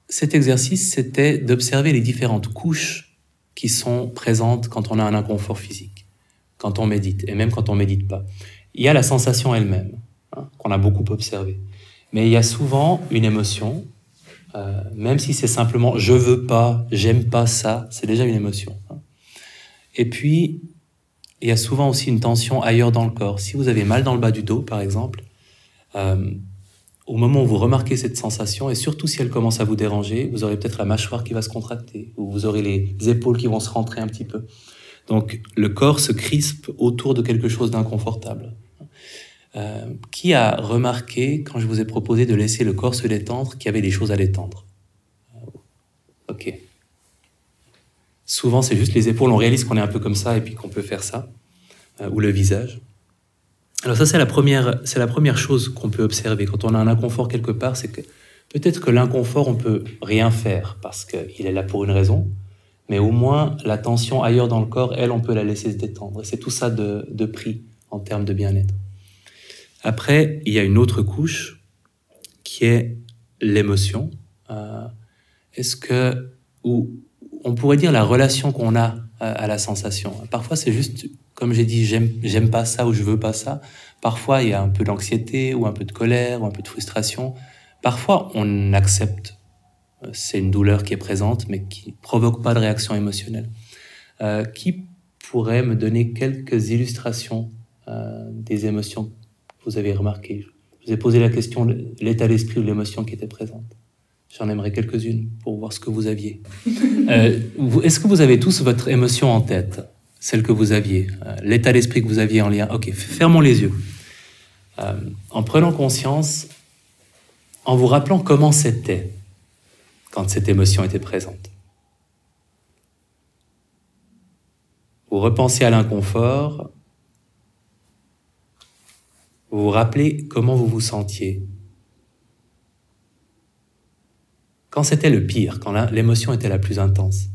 cet exercice, c'était d'observer les différentes couches qui sont présentes quand on a un inconfort physique, quand on médite, et même quand on ne médite pas. Il y a la sensation elle-même, qu'on a beaucoup observée. Mais il y a souvent une émotion, même si c'est simplement « je veux pas »,« j'aime pas ça », c'est déjà une émotion. Et puis, il y a souvent aussi une tension ailleurs dans le corps. Si vous avez mal dans le bas du dos, par exemple, au moment où vous remarquez cette sensation, et surtout si elle commence à vous déranger, vous aurez peut-être la mâchoire qui va se contracter, ou vous aurez les épaules qui vont se rentrer un petit peu. Donc, le corps se crispe autour de quelque chose d'inconfortable. Qui a remarqué, quand je vous ai proposé de laisser le corps se détendre, qu'il y avait des choses à détendre? Ok. Souvent, c'est juste les épaules. On réalise qu'on est un peu comme ça et puis qu'on peut faire ça. Ou le visage. Alors ça, c'est la première chose qu'on peut observer. Quand on a un inconfort quelque part, c'est que peut-être que l'inconfort, on peut rien faire parce qu'il est là pour une raison, mais au moins, la tension ailleurs dans le corps, elle, on peut la laisser se détendre. Et c'est tout ça de prix en termes de bien-être. Après, il y a une autre couche qui est l'émotion. Ou on pourrait dire la relation qu'on a à la sensation. Parfois, c'est juste, comme j'ai dit, j'aime pas ça ou je veux pas ça. Parfois, il y a un peu d'anxiété ou un peu de colère ou un peu de frustration. Parfois, on accepte. C'est une douleur qui est présente, mais qui provoque pas de réaction émotionnelle. Qui pourrait me donner quelques illustrations des émotions que vous avez remarquées? Je vous ai posé la question de l'état d'esprit ou l'émotion qui était présente. J'en aimerais quelques-unes pour voir ce que vous aviez. Est-ce que vous avez tous votre émotion en tête? Celle que vous aviez, l'état d'esprit que vous aviez en lien. Ok, fermons les yeux. En prenant conscience, en vous rappelant comment c'était quand cette émotion était présente. Vous repensez à l'inconfort, vous vous rappelez comment vous vous sentiez. Quand c'était le pire, quand l'émotion était la plus intense.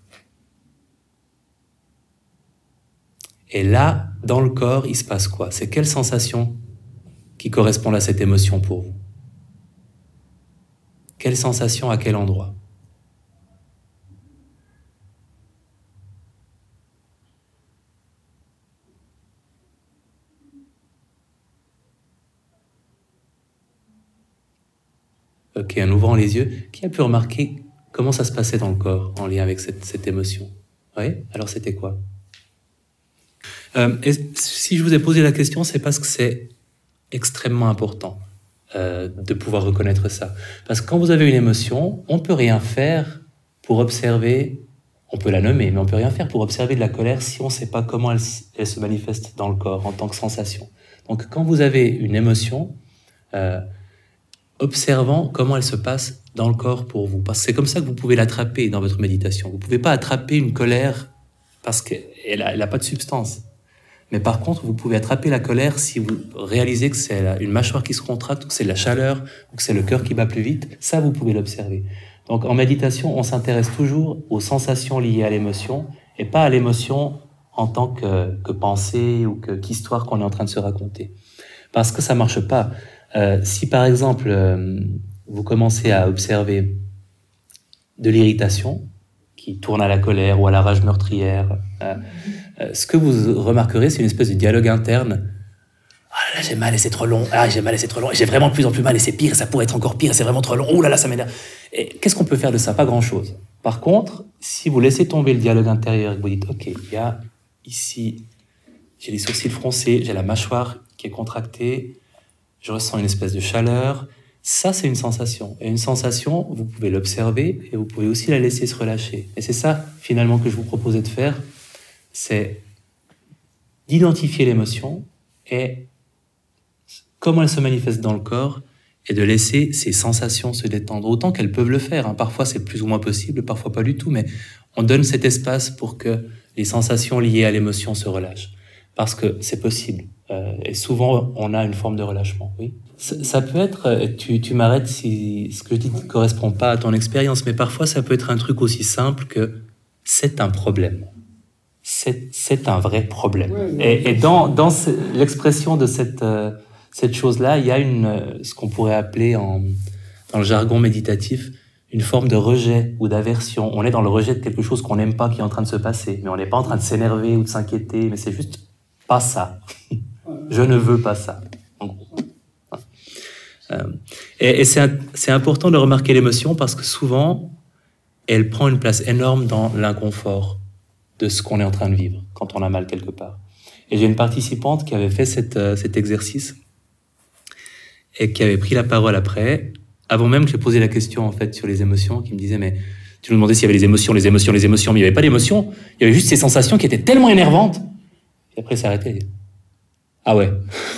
Et là, dans le corps, il se passe quoi? C'est quelle sensation qui correspond à cette émotion pour vous? Quelle sensation à quel endroit? Ok, en ouvrant les yeux, qui a pu remarquer comment ça se passait dans le corps en lien avec cette émotion? Oui? Alors c'était quoi? Et si je vous ai posé la question, c'est parce que c'est extrêmement important de pouvoir reconnaître ça. Parce que quand vous avez une émotion, on ne peut rien faire pour observer, on peut la nommer, mais on ne peut rien faire pour observer de la colère si on ne sait pas comment elle se manifeste dans le corps en tant que sensation. Donc quand vous avez une émotion, observant comment elle se passe dans le corps pour vous. Parce que c'est comme ça que vous pouvez l'attraper dans votre méditation. Vous ne pouvez pas attraper une colère parce qu'elle n'a pas de substance. Mais par contre, vous pouvez attraper la colère si vous réalisez que c'est une mâchoire qui se contracte, ou que c'est de la chaleur, ou que c'est le cœur qui bat plus vite. Ça, vous pouvez l'observer. Donc en méditation, on s'intéresse toujours aux sensations liées à l'émotion et pas à l'émotion en tant que pensée ou qu'histoire qu'on est en train de se raconter. Parce que ça ne marche pas. Si par exemple, vous commencez à observer de l'irritation qui tourne à la colère ou à la rage meurtrière, ce que vous remarquerez, c'est une espèce de dialogue interne. « Ah là, j'ai mal et c'est trop long. Ah, j'ai mal et c'est trop long. J'ai vraiment de plus en plus mal et c'est pire. Et ça pourrait être encore pire et c'est vraiment trop long. Oh là là, ça m'énerve. » Et qu'est-ce qu'on peut faire de ça? Pas grand-chose. Par contre, si vous laissez tomber le dialogue intérieur et que vous dites « Ok, il y a ici, j'ai les sourcils froncés, j'ai la mâchoire qui est contractée, je ressens une espèce de chaleur. » Ça, c'est une sensation. Et une sensation, vous pouvez l'observer et vous pouvez aussi la laisser se relâcher. Et c'est ça, finalement, que je vous proposais de faire. C'est d'identifier l'émotion et comment elle se manifeste dans le corps et de laisser ces sensations se détendre. Autant qu'elles peuvent le faire. Parfois, c'est plus ou moins possible, parfois pas du tout, mais on donne cet espace pour que les sensations liées à l'émotion se relâchent. Parce que c'est possible. Et souvent, on a une forme de relâchement, oui. Ça peut être, tu m'arrêtes si ce que je dis ne correspond pas à ton expérience, mais parfois, ça peut être un truc aussi simple que c'est un problème. C'est un vrai problème. Et dans l'expression de cette chose-là, il y a ce qu'on pourrait appeler dans le jargon méditatif une forme de rejet ou d'aversion. On est dans le rejet de quelque chose qu'on n'aime pas qui est en train de se passer, mais on n'est pas en train de s'énerver ou de s'inquiéter, mais c'est juste pas ça. Je ne veux pas ça. En gros. Et c'est important de remarquer l'émotion parce que souvent, elle prend une place énorme dans l'inconfort de ce qu'on est en train de vivre quand on a mal quelque part. Et j'ai une participante qui avait fait cet exercice et qui avait pris la parole après, avant même que j'ai posé la question en fait sur les émotions, qui me disait mais tu nous demandais s'il y avait les émotions, mais il n'y avait pas d'émotions, il y avait juste ces sensations qui étaient tellement énervantes. Et après ça s'arrêtait. Ah ouais.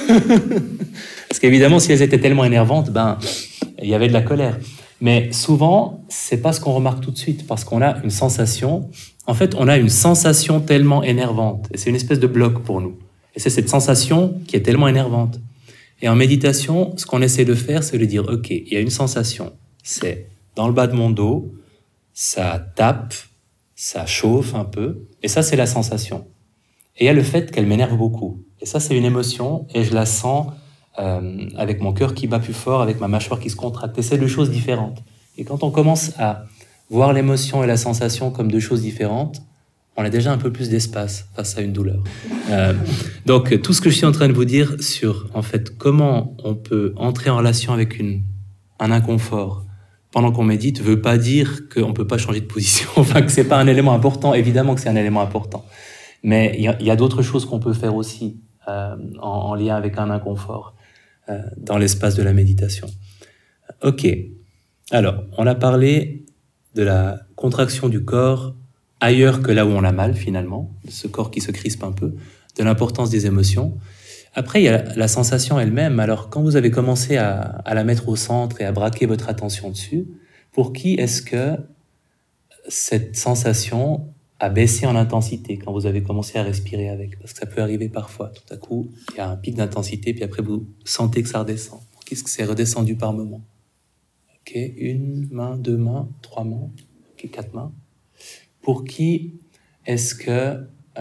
Parce qu'évidemment, si elles étaient tellement énervantes, il y avait de la colère. Mais souvent, c'est pas ce qu'on remarque tout de suite, parce qu'on a une sensation. En fait, on a une sensation tellement énervante, et c'est une espèce de bloc pour nous. Et c'est cette sensation qui est tellement énervante. Et en méditation, ce qu'on essaie de faire, c'est de dire, ok, il y a une sensation, c'est dans le bas de mon dos, ça tape, ça chauffe un peu, et ça, c'est la sensation. Et il y a le fait qu'elle m'énerve beaucoup. Et ça, c'est une émotion, et je la sens avec mon cœur qui bat plus fort, avec ma mâchoire qui se contracte. Et c'est deux choses différentes. Et quand on commence à voir l'émotion et la sensation comme deux choses différentes, on a déjà un peu plus d'espace face à une douleur. Donc, tout ce que je suis en train de vous dire sur, en fait, comment on peut entrer en relation avec un inconfort pendant qu'on médite, veut pas dire qu'on peut pas changer de position, enfin, que c'est pas un élément important. Évidemment que c'est un élément important. Mais il y a d'autres choses qu'on peut faire aussi en lien avec un inconfort dans l'espace de la méditation. Ok. Alors, on a parlé de la contraction du corps ailleurs que là où on a mal, finalement, ce corps qui se crispe un peu, de l'importance des émotions. Après, il y a la sensation elle-même. Alors, quand vous avez commencé à la mettre au centre et à braquer votre attention dessus, pour qui est-ce que cette sensation a baissé en intensité quand vous avez commencé à respirer avec? Parce que ça peut arriver parfois. Tout à coup, il y a un pic d'intensité, puis après, vous sentez que ça redescend. Pour qui est-ce que c'est redescendu par moment? Ok, 1 main, 2 mains, 3 mains, ok, 4 mains. Pour qui est-ce que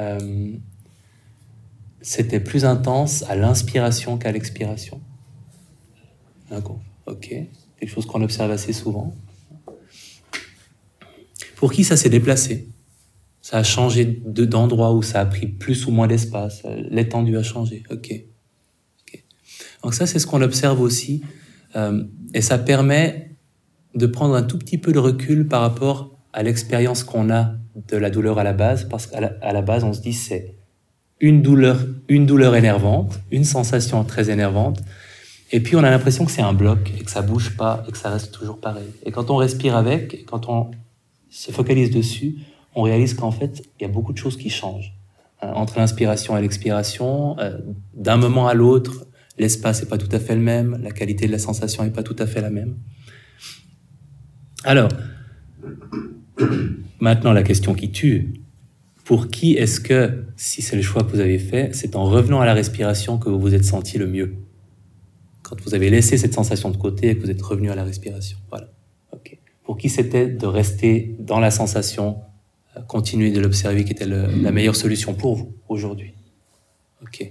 c'était plus intense à l'inspiration qu'à l'expiration? D'accord, ok. Quelque chose qu'on observe assez souvent. Pour qui ça s'est déplacé? Ça a changé d'endroit où ça a pris plus ou moins d'espace. L'étendue a changé. Ok. Donc ça, c'est ce qu'on observe aussi. Et ça permet de prendre un tout petit peu de recul par rapport à l'expérience qu'on a de la douleur à la base. Parce qu'à la base, on se dit c'est une douleur énervante, une sensation très énervante. Et puis, on a l'impression que c'est un bloc et que ça bouge pas et que ça reste toujours pareil. Et quand on respire avec, et quand on se focalise dessus, on réalise qu'en fait, il y a beaucoup de choses qui changent. Entre l'inspiration et l'expiration, d'un moment à l'autre, l'espace n'est pas tout à fait le même, la qualité de la sensation n'est pas tout à fait la même. Alors, maintenant la question qui tue, pour qui est-ce que, si c'est le choix que vous avez fait, c'est en revenant à la respiration que vous vous êtes senti le mieux? Quand vous avez laissé cette sensation de côté et que vous êtes revenu à la respiration. Voilà. Okay. Pour qui c'était de rester dans la sensation, continuer de l'observer, qui était la meilleure solution pour vous aujourd'hui? Ok.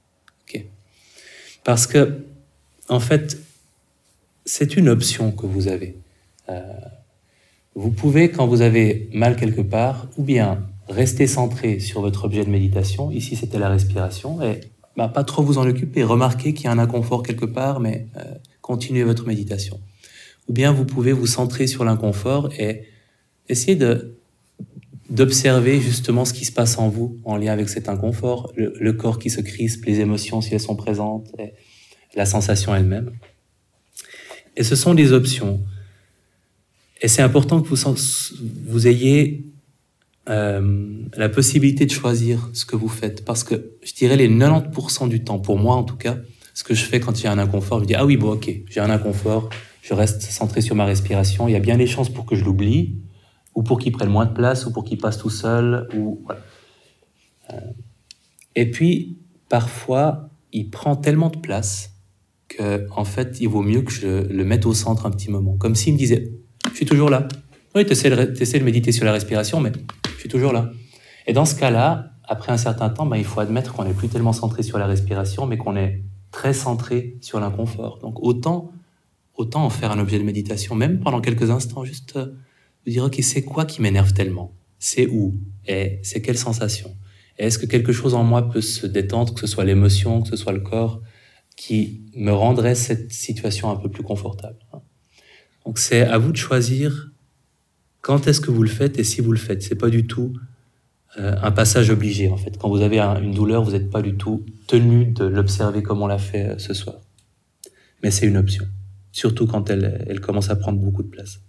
Parce que, en fait, c'est une option que vous avez. Vous pouvez, quand vous avez mal quelque part, ou bien rester centré sur votre objet de méditation, ici c'était la respiration, et pas trop vous en occuper, remarquer qu'il y a un inconfort quelque part, mais continuez votre méditation. Ou bien vous pouvez vous centrer sur l'inconfort et essayer d'observer justement ce qui se passe en vous en lien avec cet inconfort, le corps qui se crispe, les émotions si elles sont présentes, et la sensation elle-même. Et ce sont des options. Et c'est important que vous ayez la possibilité de choisir ce que vous faites. Parce que je dirais les 90% du temps, pour moi en tout cas, ce que je fais quand il y a un inconfort, je me dis « Ah oui, bon ok, j'ai un inconfort, je reste centré sur ma respiration, il y a bien des chances pour que je l'oublie, ou pour qu'il prenne moins de place, ou pour qu'il passe tout seul. » voilà. Et puis, parfois, il prend tellement de place qu'en fait, il vaut mieux que je le mette au centre un petit moment. Comme s'il me disait « Je suis toujours là. » Oui, tu essaies de méditer sur la respiration, mais je suis toujours là. Et dans ce cas-là, après un certain temps, il faut admettre qu'on n'est plus tellement centré sur la respiration, mais qu'on est très centré sur l'inconfort. Donc autant autant en faire un objet de méditation, même pendant quelques instants, juste vous dire, ok, c'est quoi qui m'énerve tellement? C'est où? Et c'est quelle sensation? Et est-ce que quelque chose en moi peut se détendre, que ce soit l'émotion, que ce soit le corps, qui me rendrait cette situation un peu plus confortable? Donc c'est à vous de choisir quand est-ce que vous le faites et si vous le faites. C'est pas du tout un passage obligé, en fait. Quand vous avez une douleur, vous n'êtes pas du tout tenu de l'observer comme on l'a fait ce soir. Mais c'est une option, surtout quand elle commence à prendre beaucoup de place.